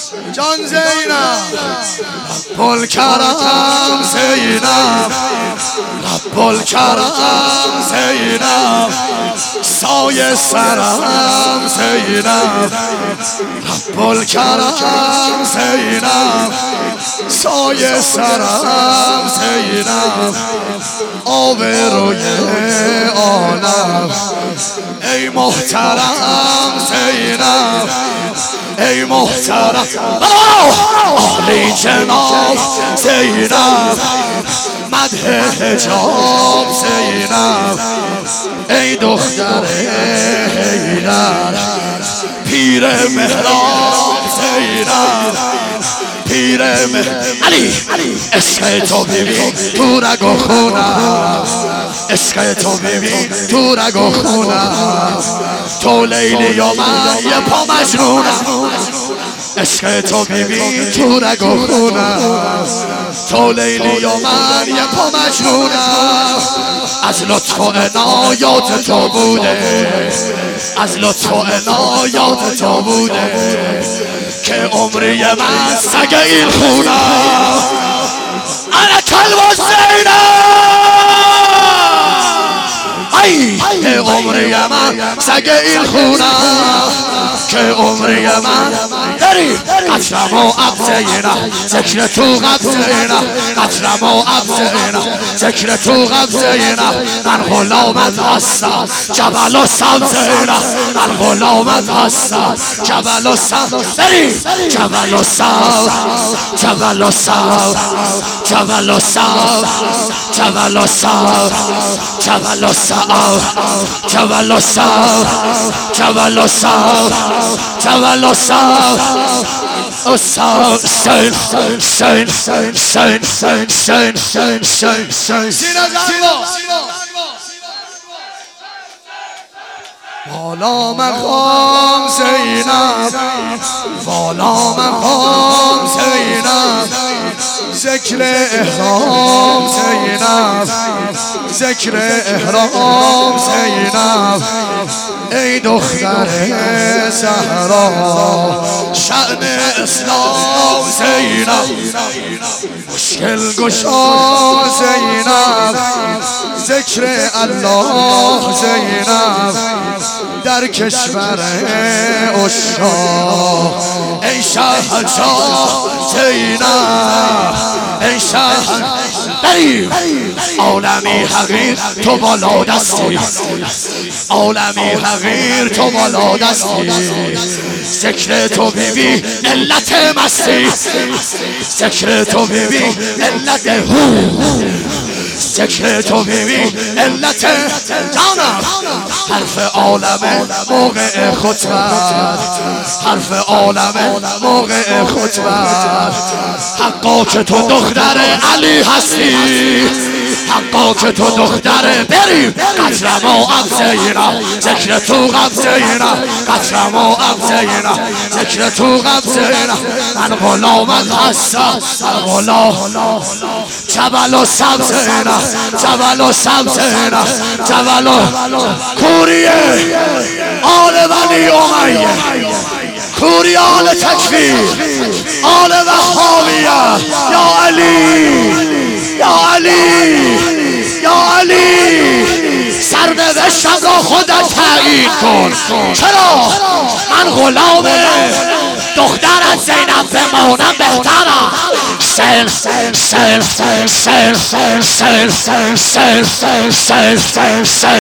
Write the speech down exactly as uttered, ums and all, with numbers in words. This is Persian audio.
جان زینب رب الکرم زینب رب الکرم زینب سایه سرم زینب رب الکرم زینب سایه سرم زینب آبروی عالم ای محترم زینب ای محترم عالی جناب زینب مدح حجاب زینب ای دختر حیدر پیر مهراب زینب پیر مهراب علی عشق تو ببین تو رگ و خونم عشق تو ببین تو رگ و خونم تو لیلی و من یه پا مجنونم عشق تو ببین تو رگ و خونم تو لیلی و من یه پا مجنونم از لطف و عنایات تو بوده از لطف و عنایات تو بوده که عمری من سگ این خونم انا کلب زینب ای عمری من سگ این خونم که عمری من داری قطرم و ابزینم ذکر تو قبزینم قطرم و ابزینم ذکر تو قبزینم من غلامت هستم جبل و سبزینم من غلامت هستم جبل و سبز داری جبل و سبز جبل و سبز جبل و سبز جبل و سبز جبل و سبز جبل و سبز جبل و سبز جبل و سبز سین سین سین سین سین سین سین سین سین والا مقام زینب والا مقام زینب ذکر احرام زینب ذکر احرام زینب ای دختر زهرا شأن اسلام زینب مشکل گشا زینب ذکر الله زینب در کشور عشاق ای شهنشاه زینب ای شهنشاه داریم عالمی حقیر تو بالا دستی عالمی حقیر تو بالا دستی ذکر تو بیبی علت مستی ذکر تو بیبی علت ذکر تو بیبی علت جانم حرف عالم موقع خطبت حرف عالم موقع خطبت حقا که تو دختر علی هستی حقا که تو دختر بریم قطرم و ابزینم ذکر تو قبزینم قطرم و ابزینم ذکر تو قبزینم من غلامت هستم من غلام جبل و سبزینم جبل و سبزینم جبل و کوریه آل بنی امیه کوری آل تکفیر آل وهابیه یا علی یا علی یا علی سرنوشتم را خودت تعیین کن چرا من غلام دخترت زینب بمانم بهترم سل سل سل سل سل سل سل سل سل سل سل سل